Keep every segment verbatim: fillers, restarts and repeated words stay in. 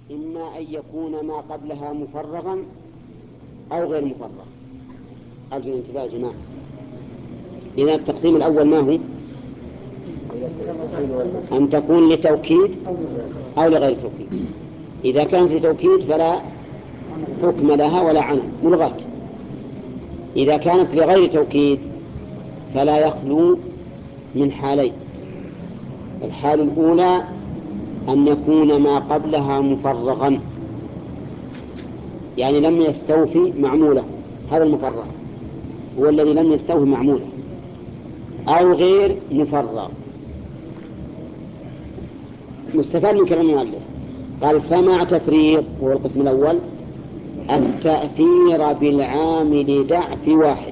إما أن يكون ما قبلها مفرغا أو غير مفرغ. أرجو الانتباه يا جماعة. إذا التقسيم الأول ما هو؟ أن تكون لتوكيد أو لغير توكيد. إذا كانت لتوكيد فلا حكم لها ولا عنه ملغاة. إذا كانت لغير توكيد فلا يخلو من حالين. الحال الأولى أن يكون ما قبلها مفرغا، يعني لم يستوفي معموله، هذا المفرغ هو الذي لم يستوفي معموله، أو غير مفرغ. مستفاد من كلام المؤلف قال فمع تفريغ، وهو القسم الأول، التأثير بالعامل دع في واحد.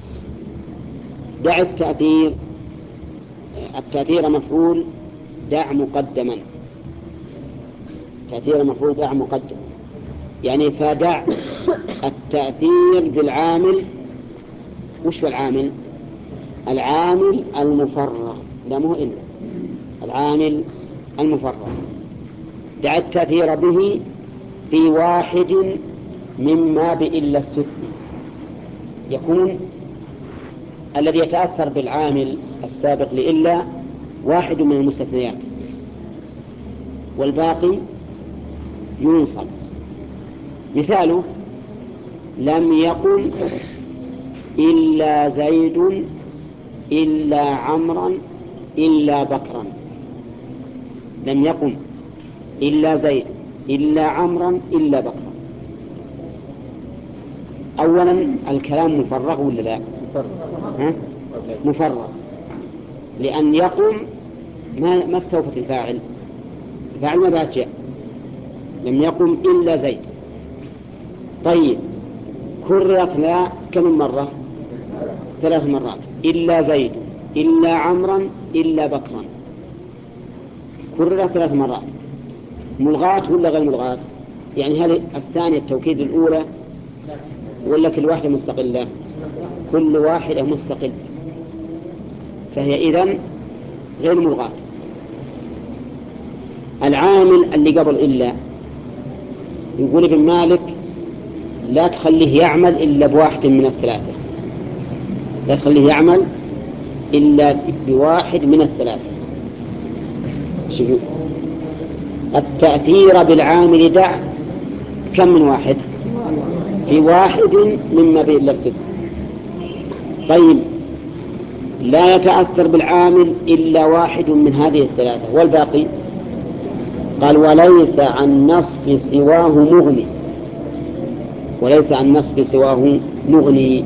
دع التأثير، التأثير مفعول دع مقدما، تأثير مفعول دع مقدما، يعني فدع التأثير بالعامل. وش هو العامل؟ العامل المفرغ، لا مو إلا العامل المفرغ. دع التأثير به في واحد مما بإلا استثني. يكون الذي يتأثر بالعامل السابق لإلا واحد من المستثنيات، والباقي ينصب. مثاله لم يقم إلا زيد إلا عمرا إلا بكرا. لم يقم إلا زيد إلا عمرا إلا بكرا. أولا الكلام مفرغ ولا لا؟ ها؟ مفرغ، لأن يقم ما, ما استوفت الفاعل، الفاعل ما بعد جاء. لم يقم إلا زيد. طيب كررت لا كم مرة؟ ثلاث مرات. إلا زيد إلا عمرا إلا بكرا، كررت ثلاث مرات. ملغاة ولا غير ملغاة؟ يعني هل الثانية التوكيد الأولى ولا كل واحدة مستقلة؟ كل واحدة مستقلة، فهي إذن غير ملغاة. العامل اللي قبل إلا يقول ابن مالك لا تخليه يعمل إلا بواحد من الثلاثة، لا تخليه يعمل إلا بواحد من الثلاثة. شوفوا التأثير بالعامل دع كم من واحد؟ في واحد مما بإلا الستة. طيب لا يتأثر بالعامل إلا واحد من هذه الثلاثة، والباقي قال وليس عن نصب سواه مغني، وليس عن نصب سواه مغني.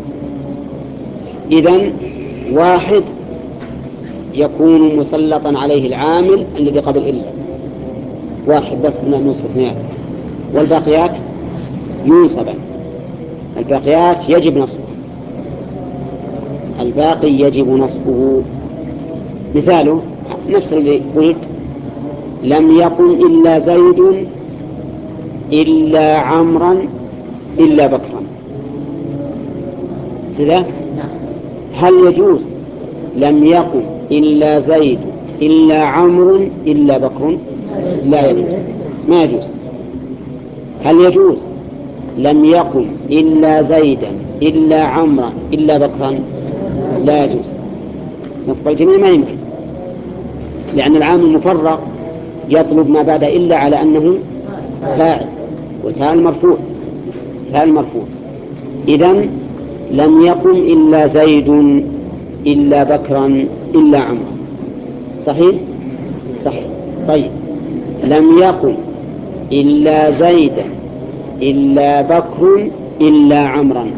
إذن واحد يكون مسلطا عليه العامل الذي قبل إلا، واحد بس من المستثنيات، والباقيات ينصبا. الباقيات يجب نصبه، الباقي يجب نصبه. مثاله نفس اللي قلت لم يقم إلا زيد إلا عمرا إلا بكرا. كذا هل يجوز لم يقم إلا زيد إلا عمرو إلا بكر؟ لا يجوز، ما يجوز. هل يجوز لم يقم إلا زيدا إلا عمرا إلا بكرا؟ لا يجوز. نصب الجميع ما يمكن، لأن العامل المفرغ يطلب ما بعد إلا على أنه فاعل، والفاعل مرفوع، فاعل مرفوع. إذن لم يقم إلا زيد إلا بكرا إلا عمرا، صحيح؟ صحيح. طيب لم يقم إلا زيدا إلا بكر إلا عمرا،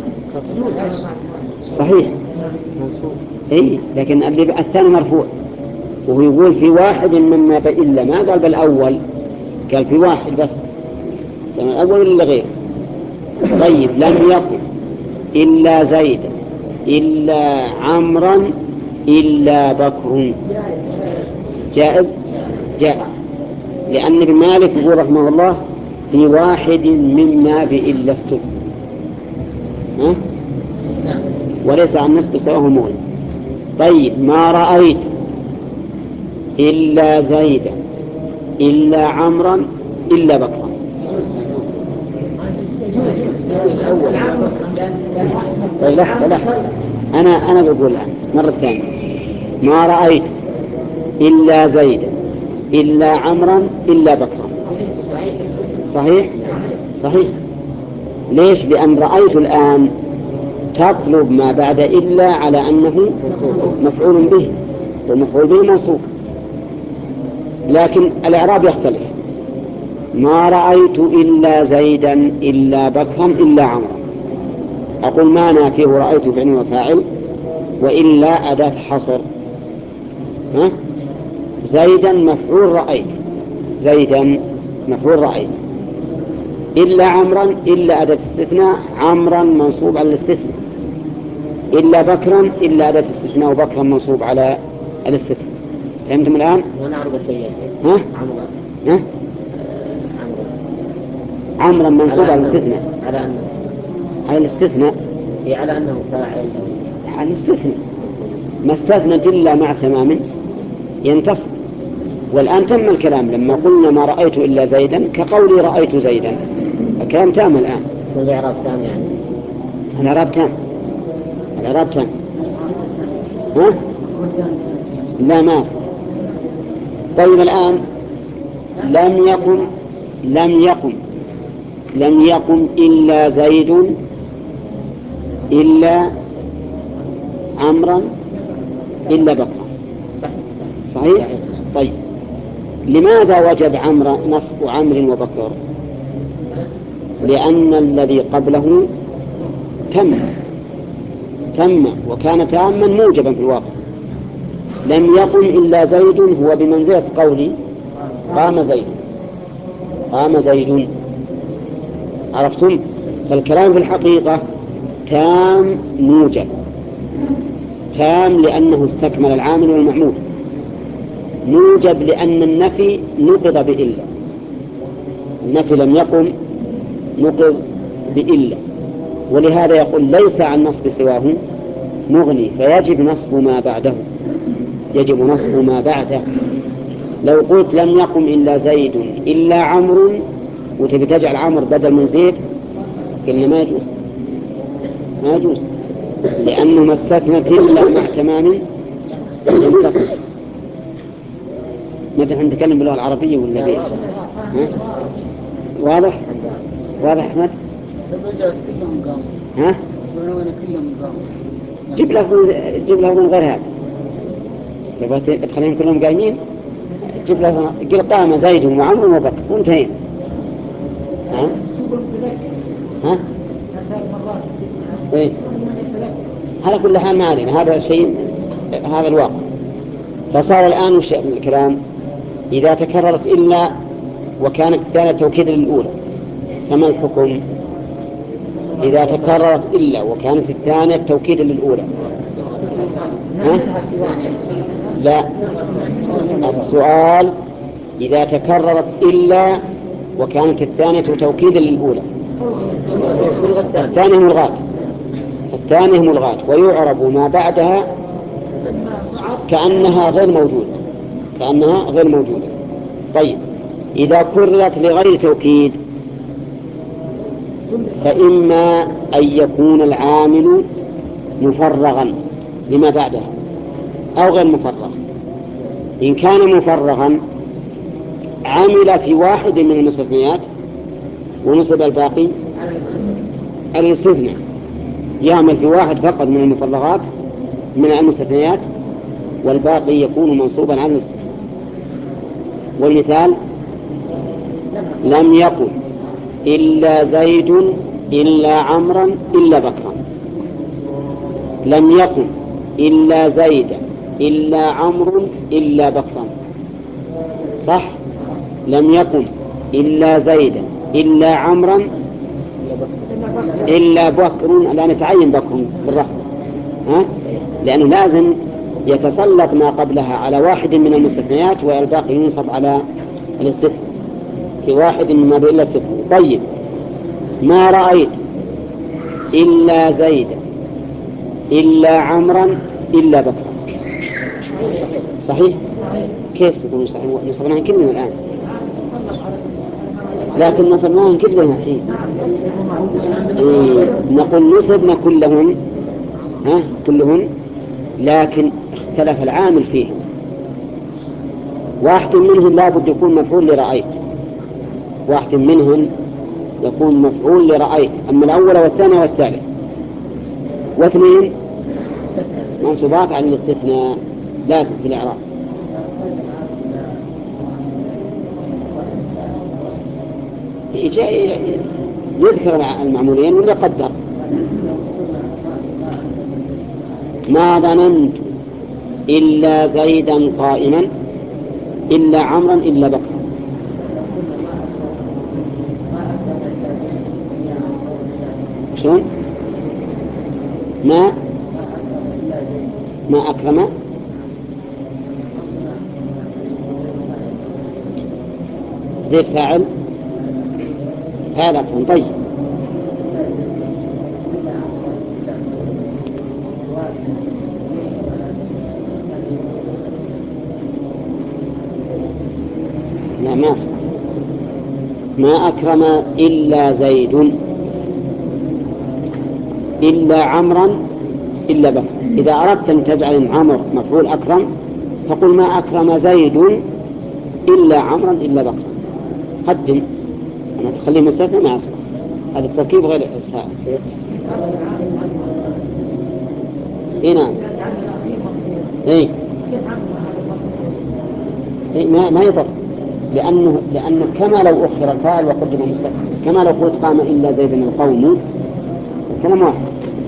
صحيح؟ إيه، لكن الثاني مرفوع، وهو يقول في واحد مما إلا، ما قال بالأول، قال في واحد بس، سواء الأول إلا غير. طيب لم يقم إلا زيدا إلا عمرا إلا بكر، جائز؟ جائز، لأن ابن مالك يقول رحمه الله في واحد مما بإلا استثنى، ها؟ وليس عن نسب سواه مغني. طيب ما رأيت إلا زيدا إلا عمرا إلا بكرا، طيب لحظة لحظة، أنا أنا بقولها مرة ثانية. ما رأيت إلا زيدا إلا عمرا إلا بكرا. صحيح صحيح. ليش؟ لأن رأيت الآن تطلب ما بعد إلا على أنه مفعول به، والمفعول به منصوب، لكن الإعراب يختلف. ما رأيت إلا زيدا إلا بكرا إلا عمرا، أقول ما نافيه رأيت فعل وفاعل وإلا أداة حصر. ها؟ زيدا مفعول رأيت، زيدا مفعول رأيت، إلا عمرا إلا أداة استثناء، عمرا منصوب على الاستثناء، إلا بكرا إلا أداة استثناء وبكرا منصوب على الاستثناء. فهمتم الآن؟ ها؟ ها؟ عمرا منصوب على الاستثناء، على أنه على الاستثناء هي على أنه فاعل على الاستثناء، ما استثنت إلا مع تمام ينتصب. والآن تم الكلام لما قلنا ما رأيت إلا زيدا كقولي رأيت زيدا، الكلام تام الآن. الإعراب تام يعني؟ الإعراب تام، الإعراب تام. ها؟ لا ما أصل. طيب الآن لم يقم لم يقم لم يقم إلا زيد إلا عمرا إلا بكرا. صحيح؟ طيب لماذا وجب عمرو نصب عمرو وبكر؟ لأن الذي قبله تم تم وكان تاما موجبا في الواقع. لم يقم إلا زيد هو بمنزلة قولي قام زيد، قام زيد. عرفتم؟ فالكلام في الحقيقة تام موجب، تام لأنه استكمل العامل والمعمول، موجب لأن النفي نقض بإلا، النفي لم يقم نقض بإلا، ولهذا يقول ليس عن نصب سواه مغني، فيجب نصب ما بعده، يجب نصب ما بعده. لو قلت لم يقم إلا زيد إلا عمرو وتبي تجعل عمرو بدل من زيد قلنا ما يجوز، ما يجوز، لأنه ما استثنت إلا مع تمام ينتصر. متى نتكلم باللغة العربية ولا بإيه؟ واضح؟ واضح أحمد؟ ها؟ جيب لفظ جيب لفظ غير هذا، يبغى تخليهم كلهم قايمين، جيب لفظ قل قام زيد وعمرو وبكر وانتهينا. ها؟ ها؟ إيه؟ على كل حال ما علينا، هذا شيء، هذا الواقع. فصار الآن وش الكلام؟ إذا تكررت إلا وكانت الثانية توكيدا للأولى فما الحكم؟ إذا تكررت إلا وكانت الثانية توكيدا للأولى. ها؟ لا، السؤال إذا تكررت إلا وكانت الثانية توكيدا للأولى. الثانية ملغاة، الثانية ملغاة ويعرب ما بعدها كأنها غير موجودة، كأنها غير موجودة. طيب إذا كررت لغير توكيد فإما أن يكون العامل مفرغا لما بعدها أو غير مفرغ. إن كان مفرغا عمل في واحد من المستثنيات ونصب الباقي على الاستثناء، يعمل في واحد فقط من المفرغات من المستثنيات والباقي يكون منصوبا على الاستثناء. والمثال لم يقل إلا زيد إلا عمرا إلا بكرا، لم يقل إلا زيد إلا عمرو إلا بكرا، صح؟ لم يقل إلا زيد إلا عمرا إلا بكر، لا نتعين بكر بالرفع، ها؟ لأنه لازم يتسلط ما قبلها على واحد من المستثنيات والباقي ينصب على الاستثناء في واحد مما بإلا استثناء. طيب ما رأيت إلا زيد إلا عمرا إلا بكرا، صحيح؟ كيف تقولون صحيح؟ نصبناها كلمة الآن. لكن نصبناهن كلهن الحين. إيه نقول نصبنا كلهن، ها كلهن، لكن اختلف العامل فيه. واحد منهم لا بد يكون مفعول لرأيت، واحد منهم يكون مفعول لرأيت، أما الأول والثاني والثالث، واثنين منصوبات على الاستثناء لازم في الإعراب. يذكر المعمولين ولا يقدر. ما ظننت إلا زيدا قائما إلا عمرا إلا بكرا. شون؟ ما ما أكرم زيد فاعل فاعل أكرم. طيب لا ما أصبح. ما أكرم إلا زيد إلا عمرا إلا بكر. إذا أردت أن تجعل عمر مفعول أكرم فقل ما أكرم زيد إلا عمرا إلا بكر. قدم أنا تخليه مستثنى ما أصبح. هذا التركيب غير سائل. هنا إيه إيه ما ما يضر، لأنه لأنه كما لو أخر الفاعل وقدم المستثنى، كما لو قلت قام إلا زيد من القوم، كلام واحد.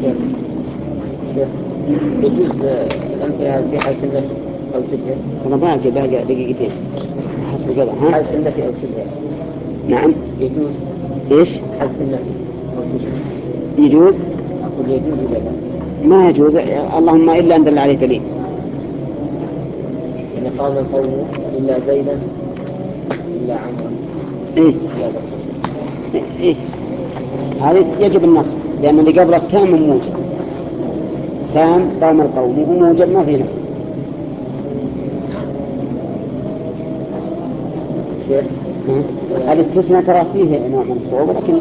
يجوز الأمثلة في حالة النفي أو شبهه. أنا باقي باقي دقيقتين حسب كذا. ها حالة النفي أو شبهه. نعم يجوز. إيش؟ حالة النفي أو شبهه يجوز. أقول يجوز ولا لا؟ ما يجوز اللهم إلا أن دل عليه دليل. إن قام القوم إلا زيدا إلا عمرا. إيه إيه, إيه. هذه يجب النصب لأن اللي قبله تام موجب. تام قام القوم وموجب ما فينا. الاستثناء ترى فيه نوع من الصعوبة لكن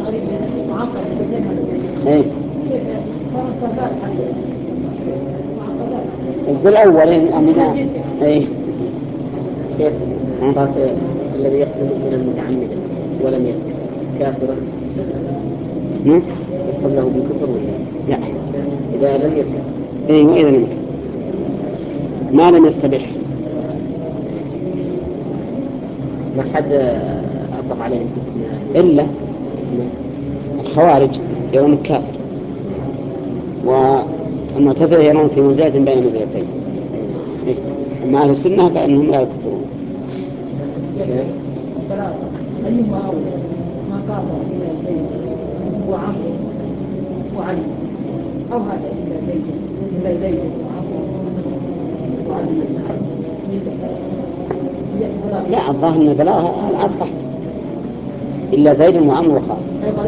ايه في الأول أننا ايه كيف الذي يقتل من المتعمد ولم يكن كافرا يحكم له بالكفر ولا لا؟ إذا لم يكن ايه وإذا لم يكن ما لم يستبح ما حد أطلق عليه إلا الخوارج يرون الكافر، والمعتزلة يرون في منزلة بين منزلتين. مع أهل السنة فإنهم لا يكفرون. أيهما أول ما قام إلى زيد وعمر وعلي أو هذا إلى زيد إلى زيد وعمر وعلي. لا الظاهر أن البلاغة العطف أحسن إلا زيد وعمر وخالد.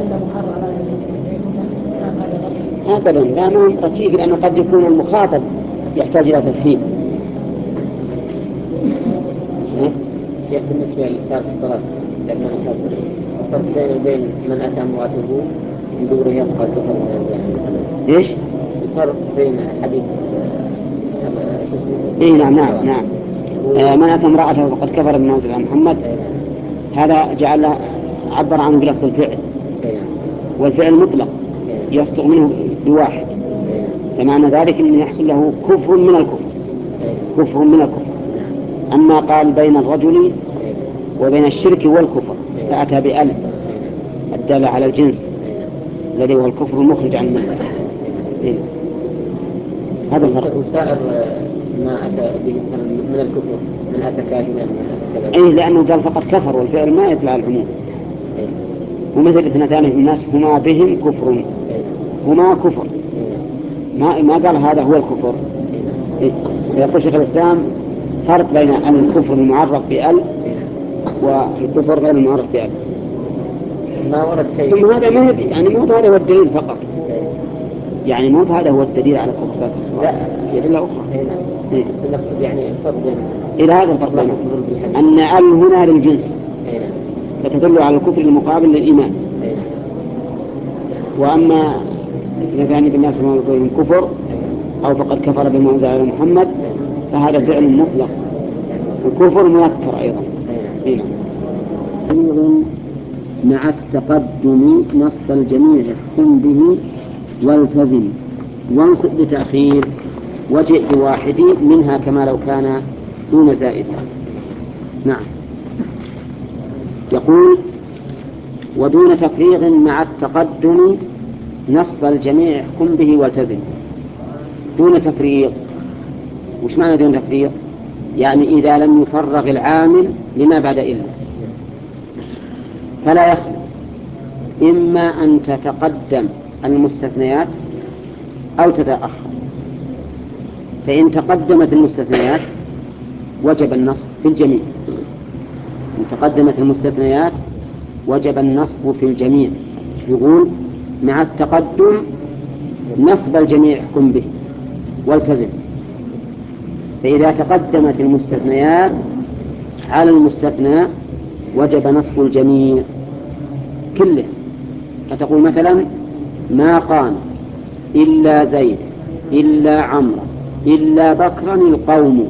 أبدا لا نوم ركيك لأنه قد يكون المخاطب يحتاج إلى تفهيم. كيف بالنسبة لتارك الصلاة لما نكبر الفرق بين وبين من أتى امرأته من دبرها فقد كفر من إيش؟ الفرق بين حديث إيه نعم نعم نعم آه من أتى امرأته فقد كفر بما أنزل على محمد. هذا جعل عبر عنه بلفظ الفعل، والفعل مطلق يصدق منه بواحد، فمعنى ذلك أنه يحصل له كفر من الكفر، كفر من الكفر. أما قال بين الرجل وبين الشرك والكفر فأتى بأل الدالة على الجنس الذي هو الكفر المخرج عن الملة. إيه؟ هذا الفرق. وسائر ما أتى من الكفر من أتى كاهنا إيه لأنه قال فقط كفر والفعل ما يطلع العموم. ومثل اثنتان من الناس هما بهم كفر، هما كفر ما ما قال هذا هو الكفر. إيه؟ يقول شيخ الإسلام فرق بين الكفر المعرف بأل والكفر غير المعرف بأل. ما ورد شيء. ثم هذا ما يعني مو هذا هو الدليل فقط، يعني مو هذا هو الدليل على كفر ذات الصلاة. لا يدل أخرى. إيه؟ يعني الفرق بين إلى هذا الفرق بينهم أن أل هنا للجنس فتدل على الكفر المقابل للإيمان. وأما إذا كان بالناس ما يقولون كفر أو فقد كفر بما أنزل على محمد فهذا فعل مطلق وكفر منكر أيضا. مع التقدم نصب الجميع احكم به والتزم وانصب لتأخير وجئ بواحد منها كما لو كان دون زائد. نعم. يقول ودون تفريغ مع التقدم نصب الجميع احكم به والتزم. دون تفريغ، وش معنى دون تفريغ؟ يعني إذا لم يفرغ العامل لما بعد إلا فلا يخلو إما أن تتقدم المستثنيات أو تتأخر. فإن تقدمت المستثنيات وجب النصب في الجميع. إن تقدمت المستثنيات وجب النصب في الجميع. يقول مع التقدم نصب الجميع احكم به والتزم. فإذا تقدمت المستثنيات على المستثنى وجب نصب الجميع كله. فتقول مثلا ما قام إلا زيد إلا عمرو إلا بكرا القوم.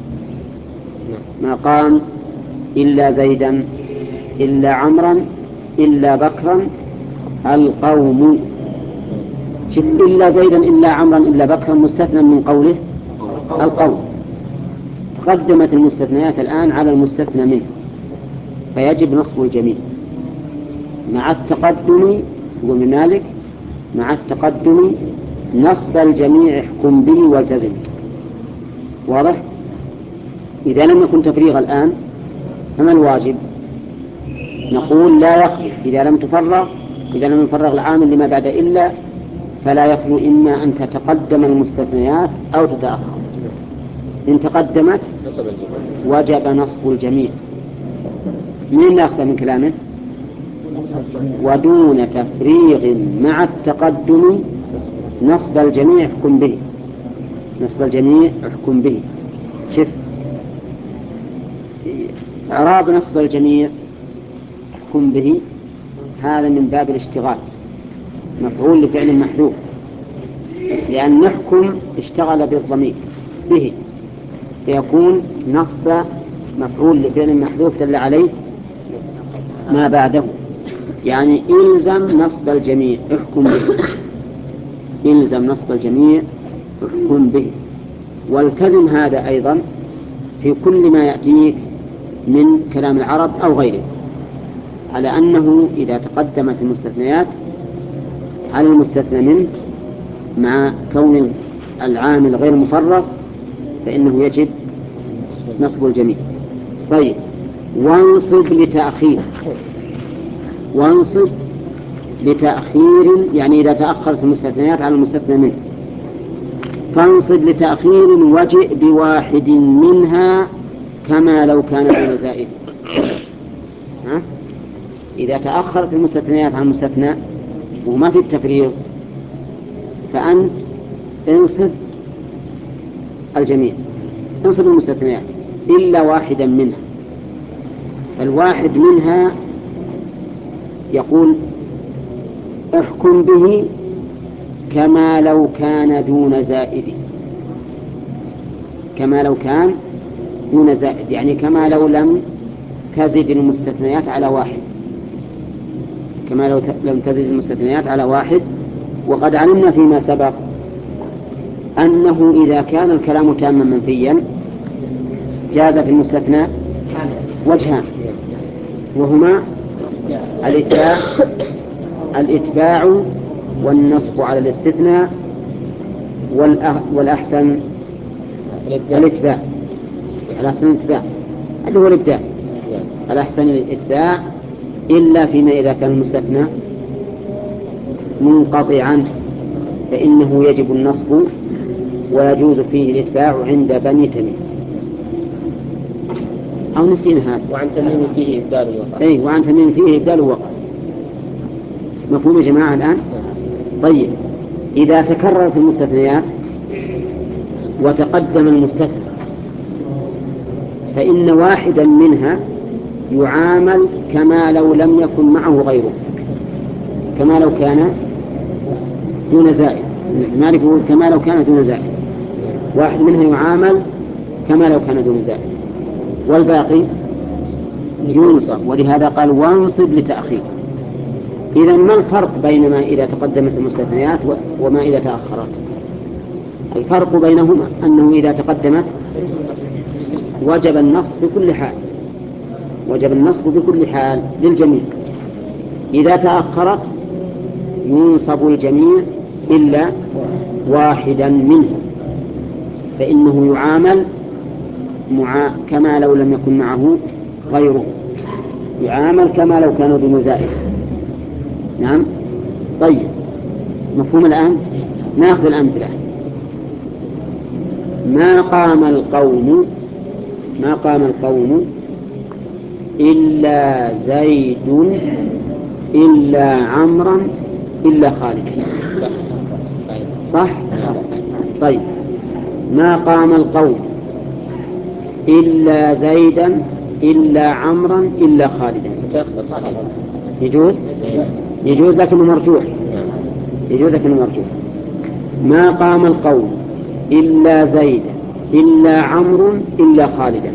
ما قام إلا زيدا إلا عمرا إلا بكرا القوم. شف إلا زيدا إلا عمرا إلا بكرا مستثنى من قوله القوم. قدمت المستثنيات الآن على المستثنى منه فيجب نصب الجميع مع التقدم. ومن ذلك مع التقدم نصب الجميع احكم به والتزم. واضح؟ إذا لم يكن تفريغ الآن فما الواجب؟ نقول لا يخلو إذا لم تفرغ إذا لم يفرغ العامل لما بعد إلا فلا يخلو إما أن تتقدم المستثنيات أو تتأخر. إن تقدمت وجب نصب الجميع. من نأخذ من كلامه ودون تفريغ مع التقدم نصب الجميع احكم به. نصب الجميع احكم به. شف إعراب نصب الجميع احكم به هذا من باب الاشتغال مفعول لفعل محذوف لأن نحكم اشتغل بالضمير به فيكون نصب مفعول لفعل محذوف دل عليه ما بعده. يعني إلزم نصب الجميع احكم به. إلزم نصب الجميع احكم به والتزم هذا أيضا في كل ما يأتيك من كلام العرب أو غيره على أنه إذا تقدمت المستثنيات على المستثنى منه مع كون العامل غير مفرغ فإنه يجب نصب الجميع. طيب وانصب لتأخير. وانصب لتأخير يعني إذا تأخرت المستثنيات على المستثنى منه فانصب لتأخير وجئ بواحد منها كما لو كان دون زائد. ها؟ إذا تأخرت المستثنيات عن المستثنى وما في التفريغ فأنت انصب الجميع. انصب المستثنيات إلا واحدا منها. الواحد منها يقول احكم به كما لو كان دون زائد. كما لو كان دون زائد يعني كما لو لم تزد المستثنيات على واحد. كما لو لم تزد المستثنيات على واحد. وقد علمنا فيما سبق أنه إذا كان الكلام تاما منفيا جاز في المستثنى وجهان وهما الإتباع الإتباع والنصب على الاستثناء والأحسن الإتباع. الأحسن الإتباع اللي هو الإبداع. الأحسن الإتباع إلا فيما إذا كان المستثنى منقطعا فإنه يجب النصب ويجوز فيه الإتباع عند بني تميم. أو نسينا هذا. وعن تميم فيه إبدال الوقع. أي وعن تميم فيه إبدال الوقع. مفهوم يا جماعة الآن؟ طيب إذا تكررت المستثنيات وتقدم المستثنى فإن واحدا منها يعامل كما لو لم يكن معه غيره، كما لو كان دون زائد. مالك يقول كما لو كان دون زائد، واحد منها يعامل كما لو كان دون زائد، والباقي ينصب، ولهذا قال وانصب لتأخير. إذا ما الفرق بين ما إذا تقدمت المستثنيات وما إذا تأخرت؟ الفرق بينهما أنه إذا تقدمت وجب النصب بكل حال، وجب النصب بكل حال للجميع. إذا تأخرت ينصب الجميع إلا واحدا منهم، فإنه يعامل مع كما لو لم يكن معه غيره، يعامل كما لو كانوا بمزائد. نعم. طيب، مفهوم الآن؟ نأخذ الأمثلة. ما قام القوم، ما قام القوم إلا زيد إلا عمرا إلا خالد. صح؟ طيب، ما قام القوم إلا زيدا إلا عمرا إلا خالدا. يجوز؟ يجوز لكنه مرجوح، يجوز لكنه مرجوح. ما قام القوم إلا زيدا إلا عمرو إلا خالدا.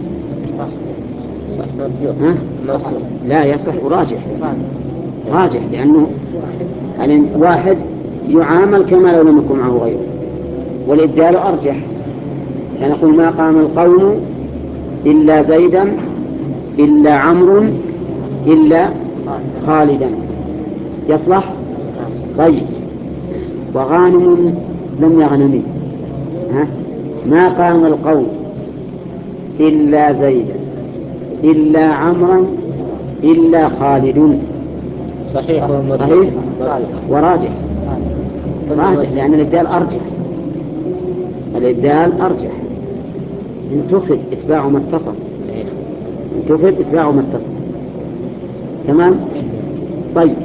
ها؟ لا يصح وراجح، راجح، لأنه واحد يعامل كما لو لم يكن معه غيره، والإبدال أرجح. فنقول ما قام القوم إلا زيدا إلا عمرو إلا خالدا، يصلح. طيب، وغانم لم يغنمي. ها؟ ما قام القوم إلا زيدا إلا عمرا إلا خالد. صحيح صحيح وراجح، راجح لأن الإبدال أرجح، الإبدال أرجح. انتفد اتباع ما اتصل، انتفد اتباع ما اتصل. تمام. طيب،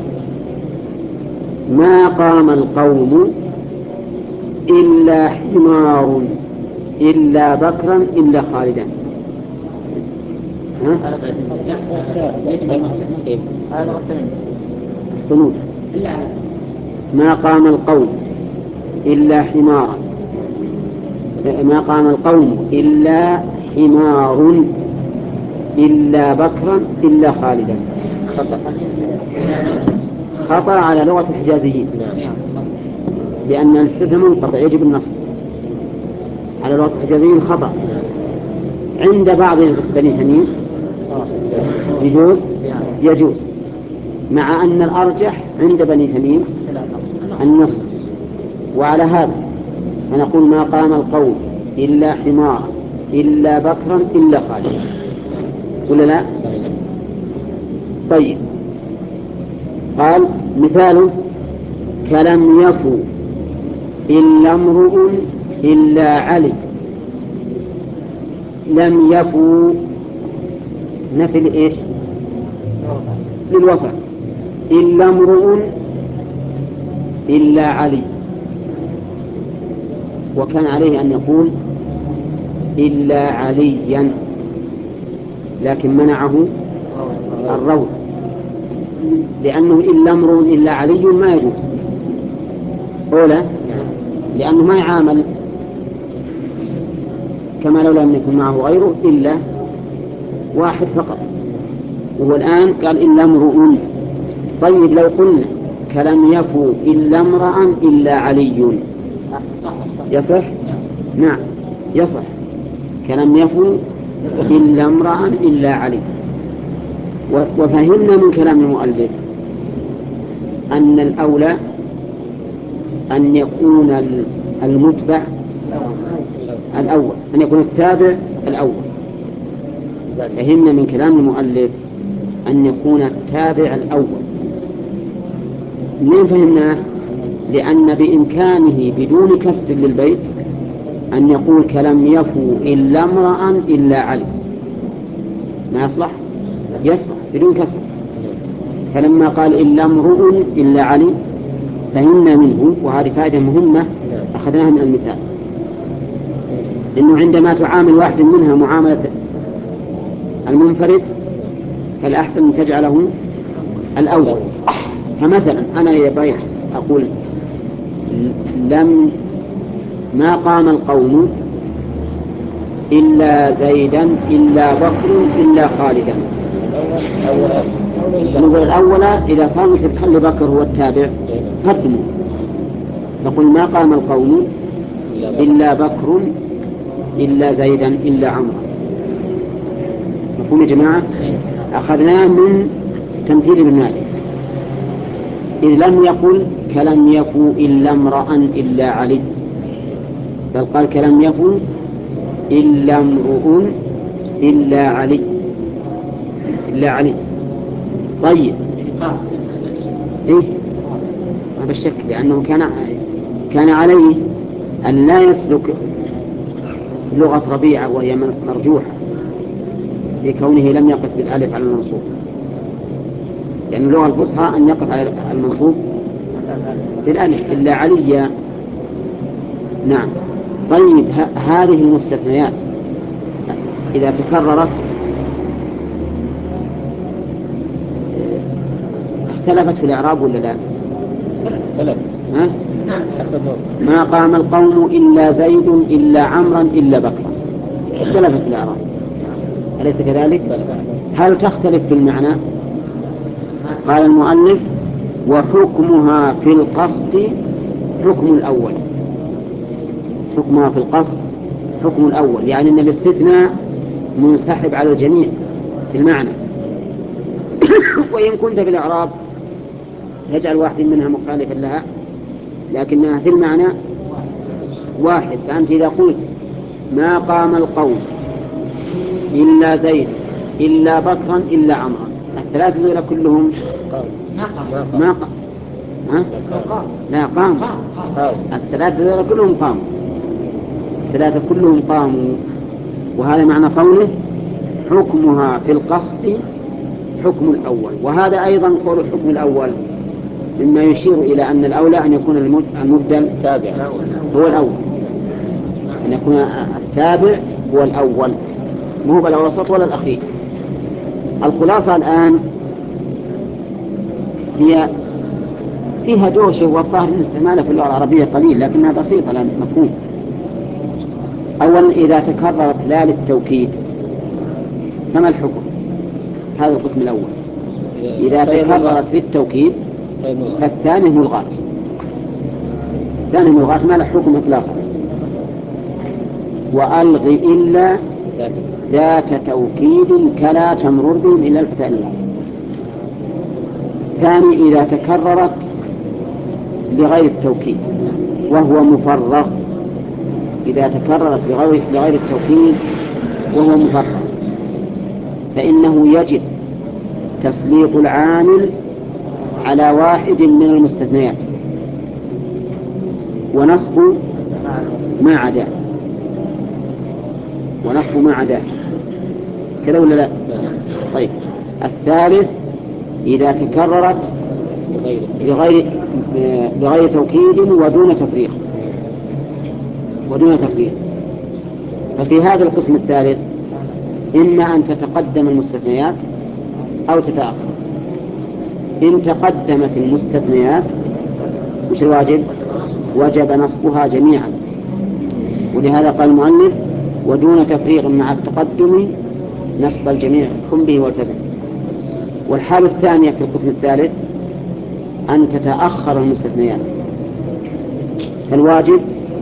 ما قام القوم إلا حمار إلا بكرا إلا خالدا. ها؟ ثنود. ما قام القوم إلا حمارا، ما قام القوم إلا حمار إلا بكرا إلا خالدا. خطأ على لغة الحجازيين، لأن الاستثناء منقطع يجب النصب. على لغة الحجازيين خطأ. عند بعض بني تميم يجوز، يجوز، مع أن الأرجح عند بني تميم النصب. وعلى هذا فنقول ما قام القوم إلا حمارا إلا بكرا إلا خالدا، ولا لا؟ طيب، قال مثاله كلم يفو إلا امرؤ إلا علي. لم يفو نفي لإيش؟ للوفاء. إلا امرؤ إلا علي، وكان عليه أن يقول إلا عليا، لكن منعه الروض، لأنه إلا امرؤ إلا علي ما يجوز. أولا لأنه ما يعامل كما لو لم يكن معه غيره إلا واحد فقط، وهو الآن قال إلا امرؤ. طيب، لو قلنا كلم يفو إلا امرأ إلا علي يصح؟ نعم يصح. كلم يفو إلا امرأ إلا علي. وفهمنا من كلام المؤلف أن الأولى أن يكون المتبع الأول، أن يكون التابع الأول. فهمنا من كلام المؤلف أن يكون التابع الأول. منين فهمناه؟ لأن بإمكانه بدون كسر للبيت أن يقول كلم يفو إلا امرأ إلا علي، ما يصلح؟ يصلح بدون كسر. فلما قال إلا امرؤ إلا علي فهمنا منه، وهذه فائدة مهمة أخذناها من المثال، إنه عندما تعامل واحد منها معاملة المنفرد فالأحسن أن تجعله الأول. فمثلا أنا إذا بغيت أقول لم ما قام القوم إلا زيدا إلا بكر إلا خالدا، نقول الأول إذا صار تخلي بكر هو التابع قدمه، نقول ما قام القوم إلا بكر إلا زيدا إلا عمرو. مفهوم يا جماعة؟ أخذناه من تمثيل ابن مالك، إذ لم يقل كلم يكن إلا امرأ إلا علي، بل قال كلم يكن إلا امرؤ إلا علي إلا علي. طيب إيه ما بالشك، لأنه كان كان عليه أن لا يسلك لغة ربيعة وهي مرجوحة في كونه لم يقف بالألف على المنصوب، لأن اللغة الفصحى أن يقف على المنصوب بالألف إلا علي. نعم. طيب هذه المستثنيات إذا تكررت اختلفت في الإعراب ولا لا؟ اختلف. ها؟ ما قام القوم إلا زيد إلا عمرا إلا بكرا، اختلفت في الإعراب، أليس كذلك؟ هل تختلف في المعنى؟ قال المؤلف وحكمها في القصد حكم الأول. حكمها في القصد حكم الأول، يعني أن الاستثناء منسحب على الجميع في المعنى. وإن كنت في الإعراب تجعل واحد منها مخالفا لها، لكنها في المعنى واحد. فأنت إذا قلت ما قام القوم إلا زيد إلا بكرا إلا عمرا، الثلاثة دول كلهم ما قام. ها؟ لا قام. الثلاثة دول كلهم قاموا، الثلاثة كلهم قاموا. وهذا معنى قوله حكمها في القصد حكم الأول. وهذا أيضا قول حكم الأول مما يشير إلى أن الأولى أن يكون المبدل تابع هو الأول، أن يكون التابع هو الأول، مو بالأوسط ولا الأخير. الخلاصة الآن هي فيها دوشة، والظاهر أن استعمالها في اللغة العربية قليل لكنها بسيطة لا مفهوم. أولا إذا تكررت لا للتوكيد فما الحكم؟ هذا القسم الأول. إذا تكررت للتوكيد فالثاني ملغاة، الثاني ملغاة ما له حكم إطلاقا. وألغ إلا ذات توكيد كلا تمرر بهم إلا الفتاة الله. ثاني إذا تكررت لغير التوكيد وهو مفرغ، إذا تكررت لغير, لغير التوكيد وهو مفرغ فإنه يجب تسليط العامل على واحد من المستثنيات ونصب ما عداه، ونصب ما عداه كذا ولا لا؟ طيب الثالث إذا تكررت بغير بغير توكيد ودون تفريق ودون تفريق ففي هذا القسم الثالث إما أن تتقدم المستثنيات أو تتأخر. إن تقدمت المستثنيات وش الواجب؟ وجب نصبها جميعا، ولهذا قال المؤلف ودون تفريق مع التقدم نصب الجميع قم به والتزم. والحالة الثانية في القسم الثالث أن تتأخر المستثنيات، فالواجب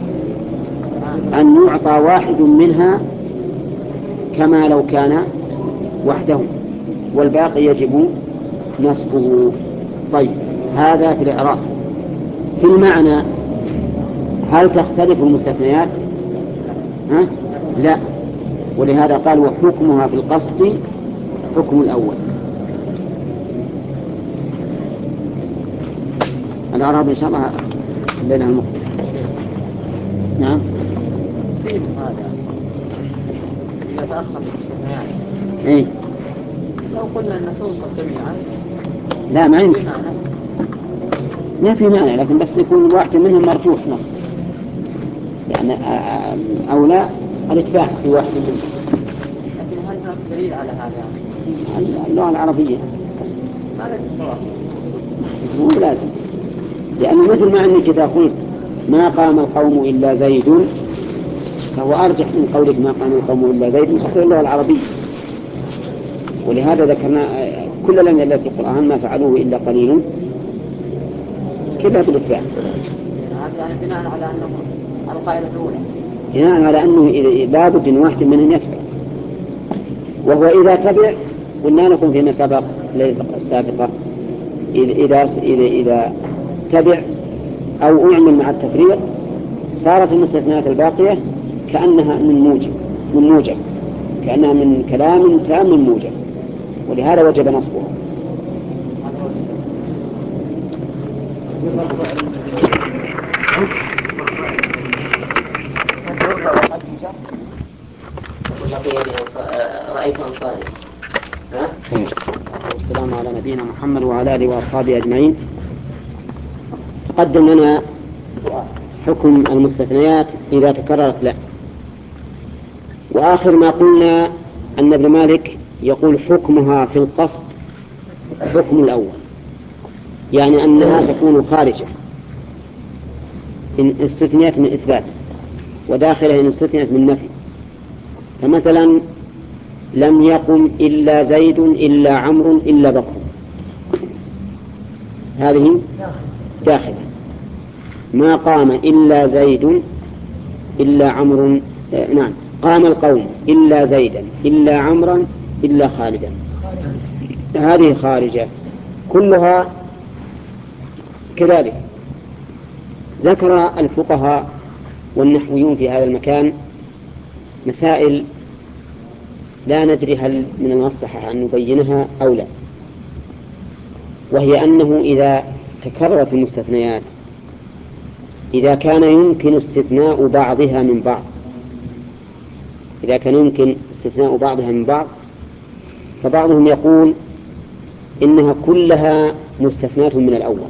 أن يعطى واحد منها كما لو كان وحده والباقي يجب نصبه. طيب هذا في الإعراب. في المعنى هل تختلف المستثنيات؟ ها؟ لا، ولهذا قال وحكمها في القصد حكم الأول. الأعراب إن شاء الله لنا المقبل. نعم. يصيب هذا إذا تأخر المستثنيات. إيه؟ لو قلنا أن توصل جميعا لا ما يمكن، ما في معنى، لكن بس يكون واحد منهم مرفوع نصب، يعني أو لا الاتباع في واحد منهم. لكن هل هناك دليل على هذا؟ اللغة العربية ما لك مو لازم، لأنه مثل ما أنك إذا قلت ما قام القوم إلا زيد فهو أرجح من قولك ما قام القوم إلا زيد أصل اللغة العربية. ولهذا ذكرنا كل لم يلد في القرآن ما فعلوه إلا قليل كلها بالإثبات. هذا يعني بناء على أنه القاعدة الأولى، بناء على أنه لا بد من واحد منهم يتبع، وهو إذا تبع قلنا لكم فيما سبق السابقة إذا إذا إذا تبع أو أعمل مع التفريق صارت المستثنيات الباقية كأنها من موجب من موجب كأنها من كلام تام من موجب، ولهذا وجب نصبه. رأيت أنصاري. والسلام على نبينا محمد وعلى آله وأصحابه أجمعين. تقدم لنا حكم المستثنيات إذا تكررت له، وآخر ما قلنا أن ابن مالك يقول حكمها في القصد حكم الأول، يعني أنها تكون خارجة إن استثنيت من إثبات، وداخلة إن استثنيت من نفي. فمثلا لم يقم إلا زيد إلا عمرو إلا بكر، هذه داخلة. ما قام إلا زيد إلا عمرو آه نعم قام القوم إلا زيدا إلا عمرا إلا خالدا، هذه خارجة كلها كذلك. ذكر الفقهاء والنحويون في هذا المكان مسائل لا ندري هل من المصلحة أن نبينها أو لا، وهي أنه إذا تكررت المستثنيات إذا كان يمكن استثناء بعضها من بعض إذا كان يمكن استثناء بعضها من بعض فبعضهم يقول إنها كلها مستثنات من الأول،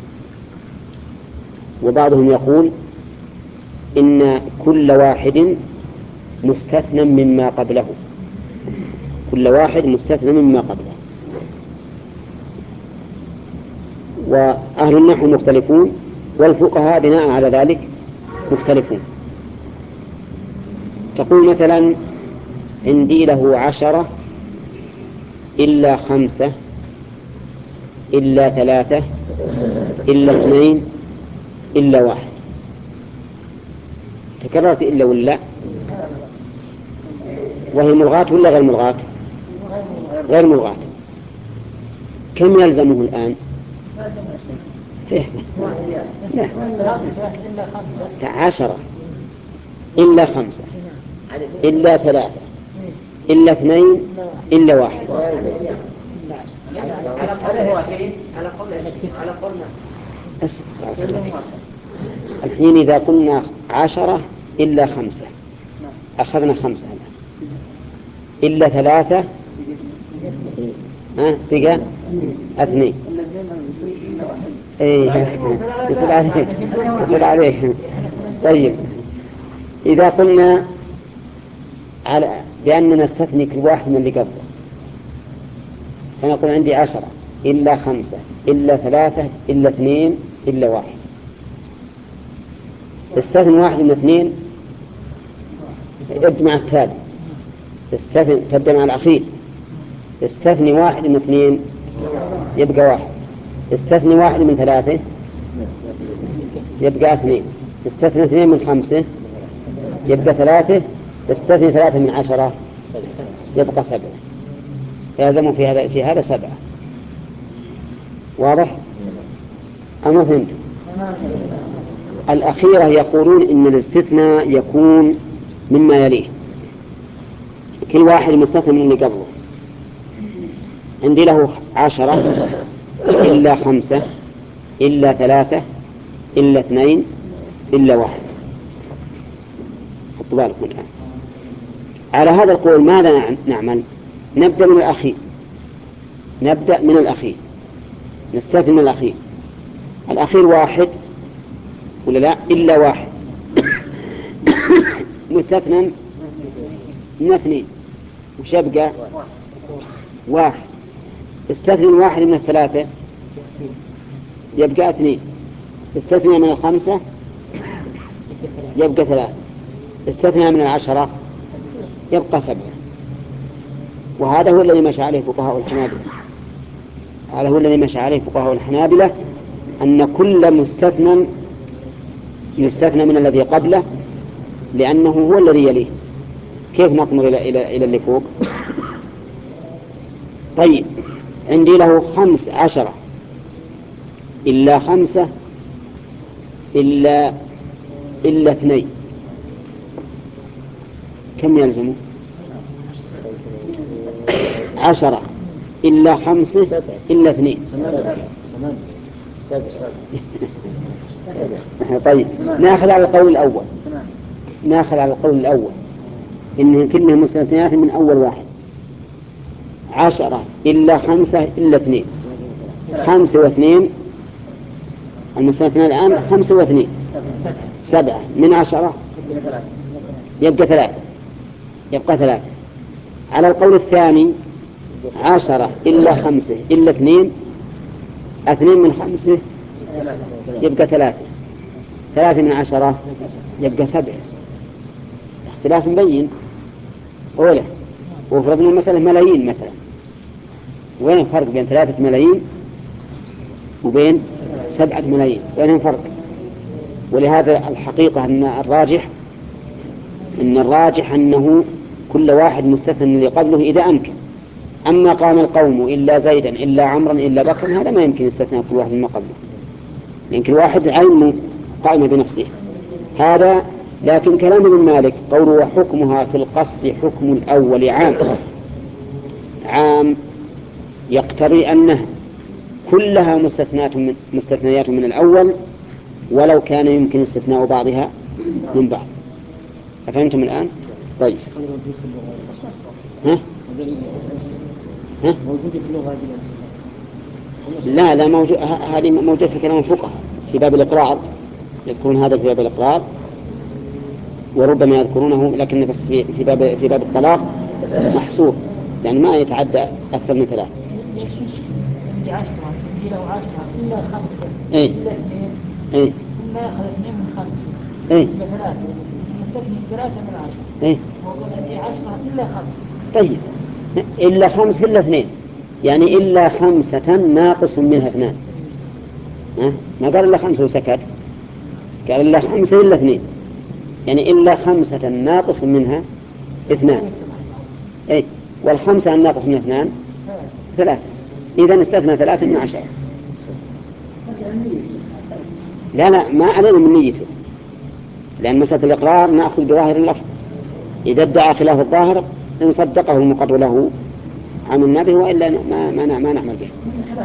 وبعضهم يقول إن كل واحد مستثنى مما قبله كل واحد مستثنى مما قبله. وأهل النحو مختلفون، والفقهاء بناء على ذلك مختلفون. تقول مثلا عندي له عشرة إلا خمسة إلا ثلاثة إلا اثنين إلا واحد. تكررت إلا ولا وهي ملغاة ولا غير ملغاة؟ غير ملغاة. كم يلزمه الآن؟ لا. عشرة إلا خمسة إلا ثلاثة إلا اثنين إلا واحد. الحين إذا قلنا عشرة إلا خمسة أخذنا خمسة إلا ثلاثة ها بقى اثنين. ايه يصل عليك يصل عليك. طيب إذا قلنا على بأننا نستثني كل واحد من اللي قبله فنقول عندي عشرة إلا خمسة إلا ثلاثة إلا اثنين إلا واحد. استثني واحد من اثنين ابدأ مع التالي، استثني تبدأ مع الأخير. استثني واحد من اثنين يبقى واحد. استثني واحد من ثلاثة يبقى اثنين. استثني اثنين من خمسة يبقى ثلاثة. استثني ثلاثة من عشرة يبقى سبعة. يلزم في هذا في هذا سبعة. واضح أما فهمت؟ الأخيرة يقولون إن الاستثناء يكون مما يليه، كل واحد مستثنى من اللي قبله. عندي له عشرة إلا خمسة إلا ثلاثة إلا اثنين إلا واحد. حطوا بالكم الآن. على هذا القول ماذا نعمل؟ نبدأ من الأخير نبدأ من الأخير نستثني من الأخير. الأخير واحد ولا لا؟ إلا واحد مستثنى من اثنين وش يبقى؟ واحد. استثني واحد من الثلاثة يبقى اثنين. استثني من الخمسة يبقى ثلاثة. استثني من العشرة يبقى سبعة. وهذا هو الذي مشى عليه فقهاء الحنابلة. هذا هو الذي مشى عليه فقهاء الحنابلة أن كل مستثنى يستثنى من الذي قبله لأنه هو الذي يليه. كيف نطمر إلى إلى إلى اللي فوق؟ طيب عندي له خمس عشرة إلا خمسة إلا إلا اثنين، كم يلزمه؟ عشرة إلا خمسة إلا اثنين. طيب نأخذ على القول الأول. نأخذ على القول الأول إنهم كلهم مستثنيات من أول واحد. عشرة إلا خمسة إلا اثنين. خمسة واثنين المستثنى الآن خمسة واثنين سبعة. من عشرة يبقى ثلاثة. يبقى ثلاثة. على القول الثاني عشرة إلا خمسة إلا اثنين. اثنين من خمسة يبقى ثلاثة. ثلاثة من عشرة يبقى سبعة. اختلاف مبين. أولا وفرضنا المسألة ملايين مثلا، وين الفرق بين ثلاثة ملايين وبين سبعة ملايين؟ بينهم فرق. ولهذا الحقيقة أن الراجح أن الراجح أنه كل واحد مستثنى اللي قبله إذا أمكن. أما قام القوم إلا زيدا إلا عمرا إلا بكرا هذا ما يمكن استثناء كل واحد مما قبله، لأن كل واحد عين قائمة بنفسه. هذا لكن كلام ابن مالك قوله وحكمها في القصد حكم الأول عام عام يقتضي أنها كلها مستثنيات من, مستثنيات من الأول ولو كان يمكن استثناء بعضها من بعض. أفهمتم الآن؟ طيب ها؟ ها؟ لا لا موجود. هذه موجود في كلام الفقهاء في باب الإقرار، يذكرون هذا في باب الإقرار وربما يذكرونه، لكن بس في في باب في باب الطلاق محصور يعني ما يتعدى أكثر من ثلاث. إلا خمسة إيه إلا اثنين إيه إلا أخذ اثنين من خمسة إيه إلا ثلاثة نستثني ثلاثة من عشرة. إيه وقل عندي عشرة إلا خمسة. طيب إلا خمسة إلا اثنين يعني إلا خمسة ناقص منها اثنان. ها؟ ما قال إلا خمسة وسكت، قال إلا خمسة إلا اثنين يعني إلا خمسة ناقص منها اثنان. إيه والخمسة الناقص من اثنان ثلاثة. إذن استثنى ثلاثة من عشرة. لا لا ما علينا من نيته، لأن مسألة الإقرار نأخذ بظاهر اللفظ. إذا ادعى خلاف الظاهر إن صدقه المقر له عملنا به وإلا ما ما ما نعمل به.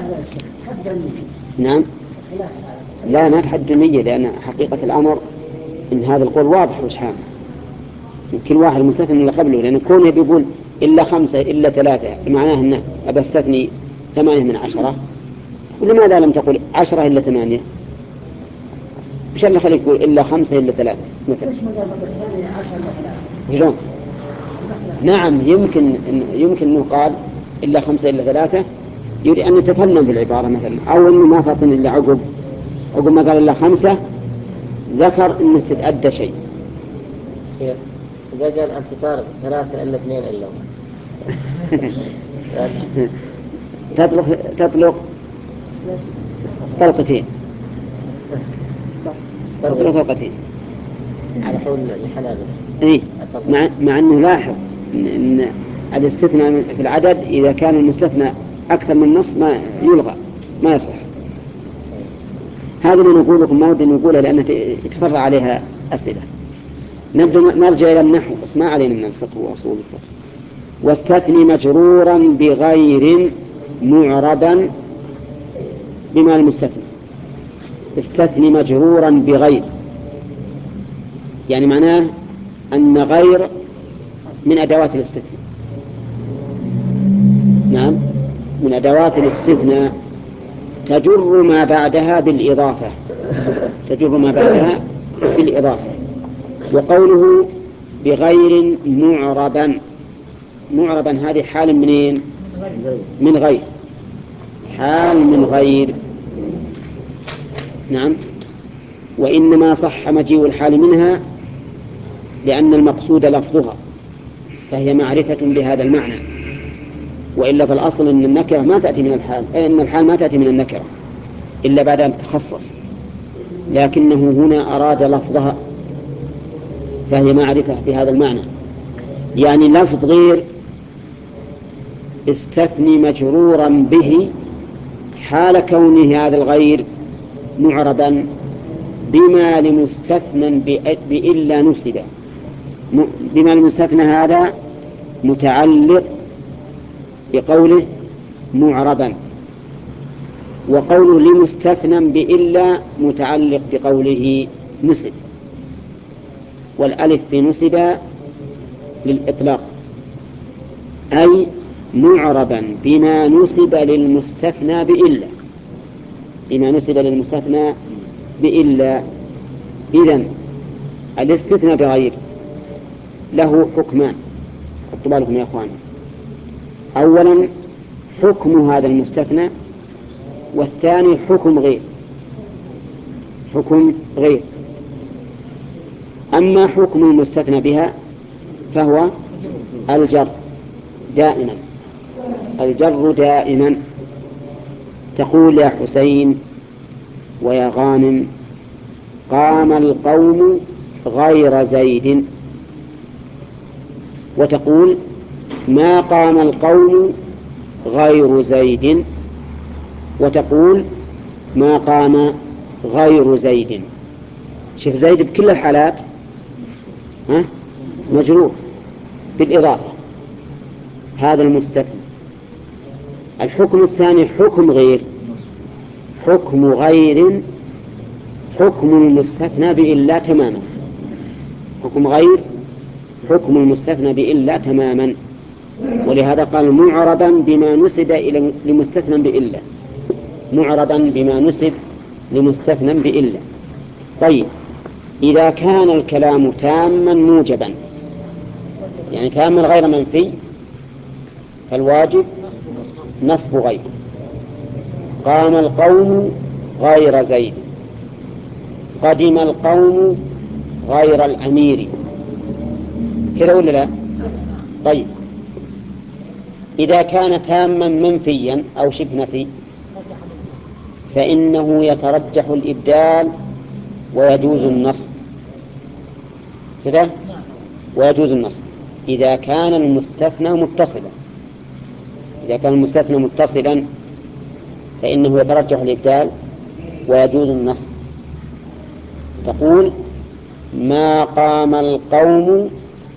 نعم لا ما تحد النية، لأن حقيقة الأمر إن هذا القول واضح وشحام كل واحد مستثنى اللي قبله، لأن كونه بيقول إلا خمسة إلا ثلاثة معناه أنه أبى استثني ثمانية من عشرة. ولماذا لم تقل عشرة إلا ثمانية؟ مش اللي خليك تقول إلا خمسة إلا ثلاثة مثلا؟ شلون؟ نعم يمكن يمكن أنه قال إلا خمسة إلا ثلاثة يريد أن يتفنن في العبارة مثلا، أو أنه ما فطن إلا عقب عقب ما قال إلا خمسة ذكر أنه تتأدى شيء. إذا قال الكتاب ثلاثة إلا اثنين إلا تطلق تطلق طلقتين تطلق طلقتين على قول الحنابلة. إيه مع مع أنه لاحظ إن, إن الاستثناء في العدد إذا كان المستثنى أكثر من نص ما يلغى ما يصح. هذا اللي نقول لكم ما ودي نقولها لأنها يتفرع عليها أسئلة. نبدأ نرجع إلى النحو بس ما علينا من الفقه وأصول الفقه. واستثني مجرورا بغير معربا بما المستثنى. استثني مجرورا بغير يعني معناه أن غير من أدوات الاستثناء. نعم من أدوات الاستثناء تجر ما بعدها بالإضافة. تجر ما بعدها بالإضافة. وقوله بغير معربا معربا هذه حال منين؟ من غير، حال من غير. نعم. وإنما صح مجيء الحال منها لأن المقصود لفظها، فهي معرفة بهذا المعنى، وإلا في الأصل أن النكرة ما تأتي من الحال، إن الحال ما تأتي من النكرة إلا بعد أن تخصص، لكنه هنا أراد لفظها، فهي معرفة بهذا المعنى. يعني لفظ غير استثني مجرورا به حال كونه هذا الغير معربا بما لمستثنى بإلا نصب، بما لمستثنى هذا متعلق بقوله معربا، وقوله لمستثنى بإلا متعلق بقوله نصب، والألف في نصب للإطلاق، أي معربا بما نصب للمستثنى بإلا، بما نصب للمستثنى بإلا. إذن الاستثناء بغير له حكمان، خطوا بالكم يا أخوان. أولا حكم هذا المستثنى، والثاني حكم غير، حكم غير. أما حكم المستثنى بها فهو الجر دائما، الجر دائما. تقول يا حسين ويا غانم قام القوم غير زيد، وتقول ما قام القوم غير زيد، وتقول ما قام غير زيد. شوف زيد بكل الحالات ها مجرور بالإضافة، هذا المستثنى. الحكم الثاني حكم غير، حكم غير حكم المستثنى بإلا تماما، حكم غير حكم المستثنى بإلا تماما. ولهذا قال معربا بما نسب إلى لمستثنى بإلا، معربا بما نسب لمستثنى بإلا. طيب إذا كان الكلام تاما موجبا، يعني تاما غير منفي، فالواجب نصب غير. قام القوم غير زيد، قدم القوم غير الأمير، كذا ولا لا؟ طيب إذا كان تاما منفيا أو شبه نفي فإنه يترجح الإبدال ويجوز النصب، كذا ويجوز النصب إذا كان المستثنى متصلا. إذا كان المستثنى متصلا فإنه يترجح الإبدال ويجوز النصب. تقول ما قام القوم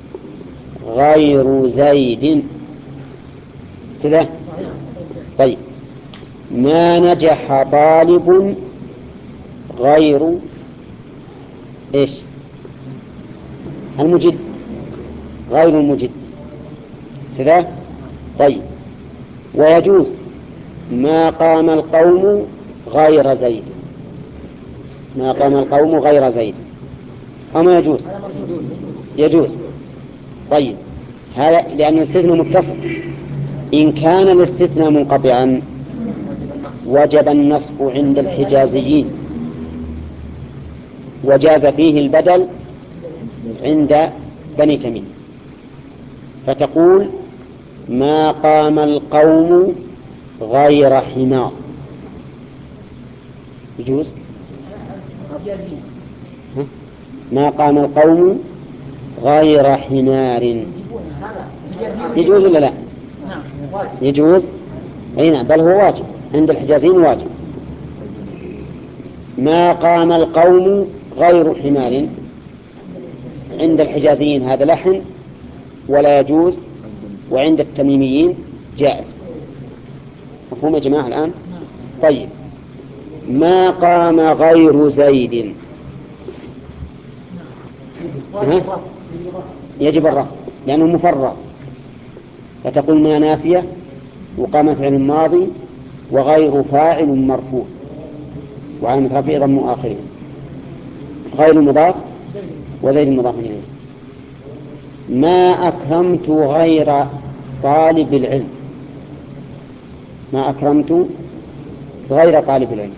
غير زيد، كذا. طيب ما نجح طالب غير إيش؟ المجد، غير المجد، كذا. طيب ويجوز ما قام القوم غير زيد، ما قام القوم غير زيد، أما يجوز؟ يجوز. طيب هذا لأن الاستثناء متصل. إن كان الاستثناء منقطعا وجب النصب عند الحجازيين، وجاز فيه البدل عند بني تميم، فتقول ما قام القوم غير حمار، يجوز؟ ما قام القوم غير حمار، يجوز ولا لا؟ يجوز، أي نعم، بل هو واجب عند الحجازيين، واجب. ما قام القوم غير حمار عند الحجازيين هذا لحن ولا يجوز، وعند التميميين جائز. مفهوم يا جماعة الآن؟ طيب ما قام غير زيد، ها؟ يجب الرفع لأنه مفرغ، فتقول ما نافية وقام فعل ماضي وغير فاعل مرفوع وعلامة رفعه ضم آخره، غير مضاف وزيد مضاف إليه. ما أكرمت غير طالب العلم، ما أكرمت غير طالب العلم.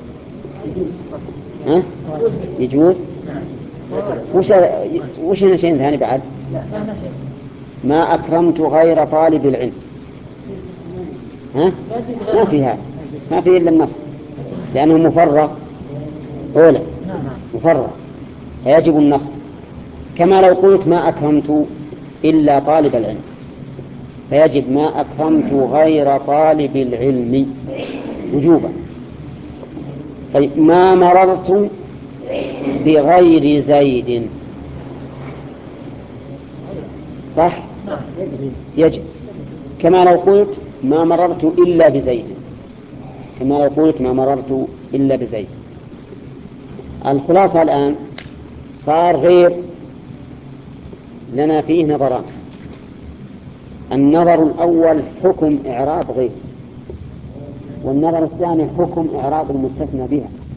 ها؟ يجوز. وش وش نشين ثاني بعد؟ ما أكرمت غير طالب العلم. ها؟ ما فيها ما فيه إلا النص لأنه مفرغ. أولى مفرغ فيجب النص، كما لو قلت ما أكرمت إلا طالب العلم فيجب ما أكرمت غير طالب العلم وجوبا. طيب ما مررت بغير زيد صح؟ يجب، كما لو قلت ما مررت إلا بزيد، كما لو قلت ما مررت إلا بزيد. الخلاصة الآن صار غير لنا فيه نظران. النظر الأول حكم إعراب غير، والنظر الثاني حكم إعراب المستثنى بها.